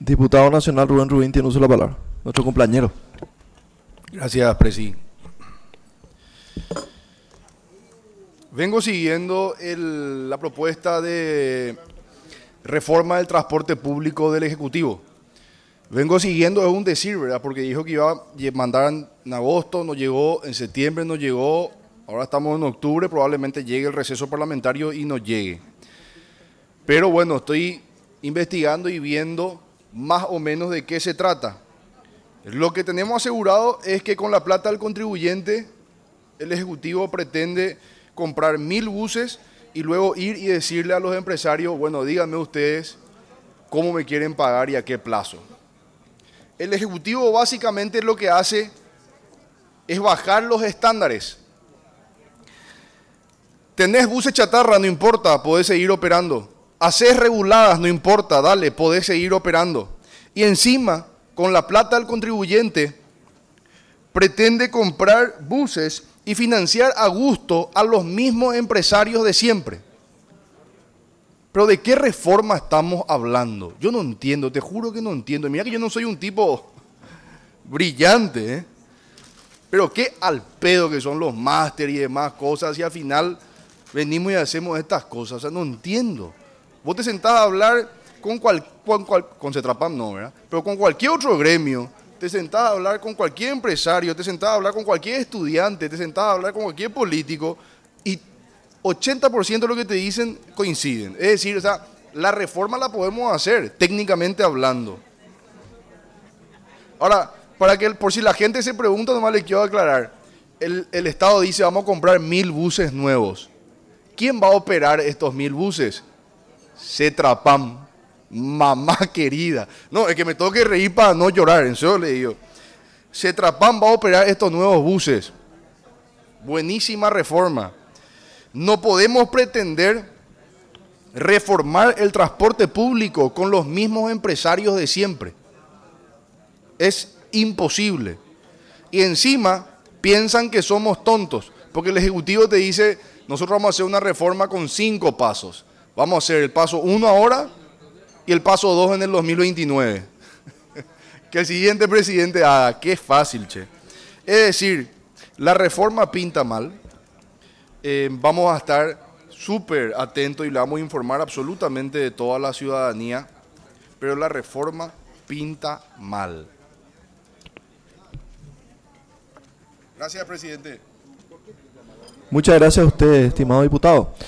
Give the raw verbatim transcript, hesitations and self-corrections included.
Diputado Nacional Rubén Rubín tiene uso de la palabra. Nuestro compañero. Gracias, Presi. Vengo siguiendo el- la propuesta de reforma del transporte público del Ejecutivo. Vengo siguiendo, es un decir, ¿verdad? Porque dijo que iba a lle- mandar en en agosto, no llegó, en septiembre no llegó, ahora estamos en octubre, probablemente llegue el receso parlamentario y no llegue. Pero bueno, estoy investigando y viendo más o menos de qué se trata. Lo que tenemos asegurado es que con la plata del contribuyente, el Ejecutivo pretende comprar mil buses y luego ir y decirle a los empresarios, bueno, díganme ustedes cómo me quieren pagar y a qué plazo. El Ejecutivo básicamente lo que hace es bajar los estándares. Tenés buses chatarra, no importa, podés seguir operando. Hacés reguladas, no importa, dale, podés seguir operando. Y encima, con la plata del contribuyente, pretende comprar buses y financiar a gusto a los mismos empresarios de siempre. Pero ¿de qué reforma estamos hablando? Yo no entiendo, te juro que no entiendo. Mira que yo no soy un tipo brillante, ¿eh? Pero qué al pedo que son los máster y demás cosas, y al final venimos y hacemos estas cosas. O sea, no entiendo. Vos te sentás a hablar con cual, con, cual, con Cetrapam no, ¿verdad? Pero con cualquier otro gremio, te sentás a hablar con cualquier empresario, te sentás a hablar con cualquier estudiante, te sentás a hablar con cualquier político, y ochenta por ciento de lo que te dicen coinciden. Es decir, o sea, la reforma la podemos hacer, técnicamente hablando. Ahora, para que, por si la gente se pregunta, nomás le quiero aclarar. El, el Estado dice, vamos a comprar mil buses nuevos. ¿Quién va a operar estos mil buses? Cetrapam, mamá querida. No, es que me tengo que reír para no llorar, en serio le digo. Cetrapam va a operar estos nuevos buses. Buenísima reforma. No podemos pretender reformar el transporte público con los mismos empresarios de siempre. Es imposible. Y encima piensan que somos tontos, porque el Ejecutivo te dice, nosotros vamos a hacer una reforma con cinco pasos. Vamos a hacer el paso uno ahora y el paso dos en el dos mil veintinueve. Que el siguiente presidente haga. Qué fácil, che. Es decir, la reforma pinta mal. Eh, vamos a estar súper atentos y le vamos a informar absolutamente de toda la ciudadanía, pero la reforma pinta mal. Gracias, presidente. Muchas gracias a usted, estimado diputado.